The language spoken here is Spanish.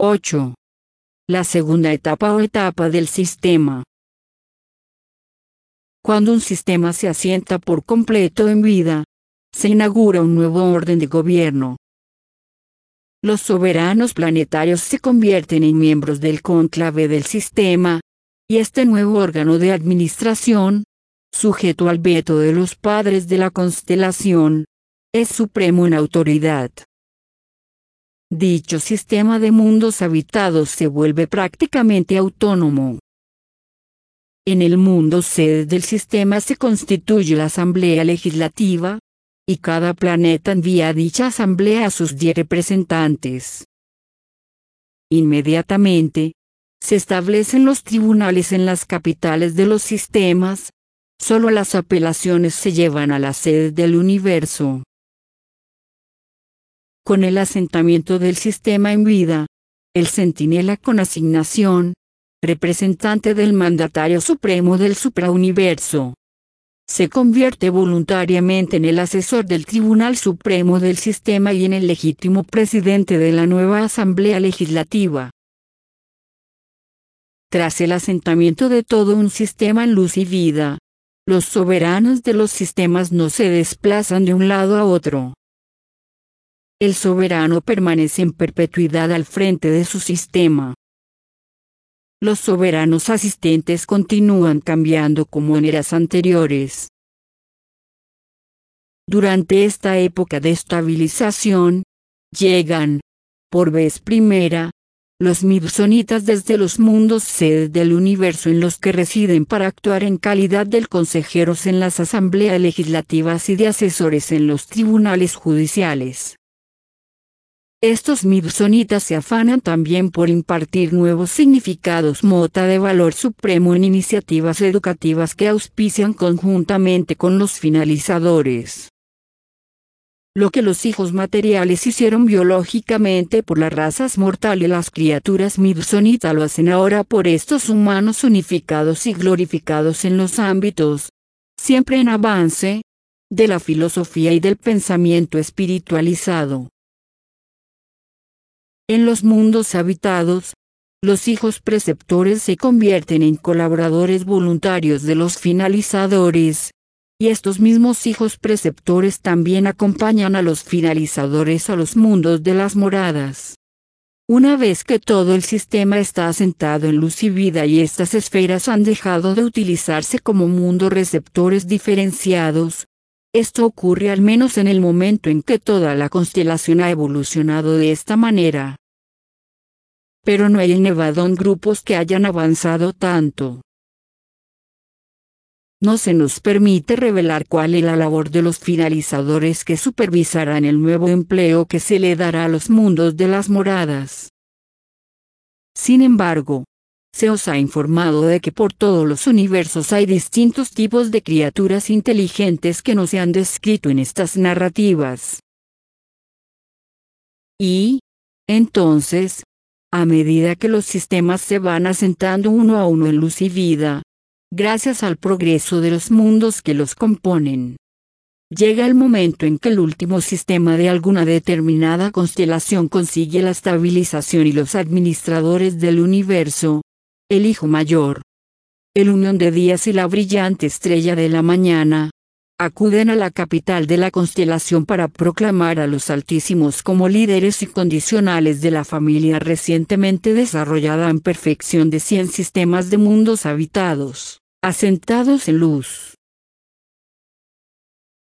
8. La segunda etapa o etapa del sistema. Cuando un sistema se asienta por completo en vida, se inaugura un nuevo orden de gobierno. Los soberanos planetarios se convierten en miembros del cónclave del sistema, y este nuevo órgano de administración, sujeto al veto de los padres de la constelación, es supremo en autoridad. Dicho sistema de mundos habitados se vuelve prácticamente autónomo. En el mundo sede del sistema se constituye la Asamblea Legislativa, y cada planeta envía a dicha asamblea a sus 10 representantes. Inmediatamente, se establecen los tribunales en las capitales de los sistemas, solo las apelaciones se llevan a la sede del universo. Con el asentamiento del sistema en vida, el centinela con asignación, representante del mandatario supremo del suprauniverso, se convierte voluntariamente en el asesor del Tribunal Supremo del Sistema y en el legítimo presidente de la nueva Asamblea Legislativa. Tras el asentamiento de todo un sistema en luz y vida, los soberanos de los sistemas no se desplazan de un lado a otro. El soberano permanece en perpetuidad al frente de su sistema. Los soberanos asistentes continúan cambiando como en eras anteriores. Durante esta época de estabilización, llegan, por vez primera, los Mibsonitas desde los mundos sede del universo en los que residen para actuar en calidad de consejeros en las asambleas legislativas y de asesores en los tribunales judiciales. Estos Mibsonitas se afanan también por impartir nuevos significados mota de valor supremo en iniciativas educativas que auspician conjuntamente con los finalizadores. Lo que los hijos materiales hicieron biológicamente por las razas mortales, las criaturas Mibsonitas lo hacen ahora por estos humanos unificados y glorificados en los ámbitos, siempre en avance, de la filosofía y del pensamiento espiritualizado. En los mundos habitados, los hijos preceptores se convierten en colaboradores voluntarios de los finalizadores, y estos mismos hijos preceptores también acompañan a los finalizadores a los mundos de las moradas. Una vez que todo el sistema está asentado en luz y vida y estas esferas han dejado de utilizarse como mundos receptores diferenciados, esto ocurre al menos en el momento en que toda la constelación ha evolucionado de esta manera. Pero no hay en Nevadón grupos que hayan avanzado tanto. No se nos permite revelar cuál es la labor de los finalizadores que supervisarán el nuevo empleo que se le dará a los mundos de las moradas. Sin embargo, se os ha informado de que por todos los universos hay distintos tipos de criaturas inteligentes que no se han descrito en estas narrativas. Y, entonces, a medida que los sistemas se van asentando uno a uno en luz y vida, gracias al progreso de los mundos que los componen, llega el momento en que el último sistema de alguna determinada constelación consigue la estabilización y los administradores del universo, el Hijo Mayor, el Unión de Días y la brillante estrella de la mañana, acuden a la capital de la constelación para proclamar a los Altísimos como líderes incondicionales de la familia recientemente desarrollada en perfección de 100 sistemas de mundos habitados, asentados en luz.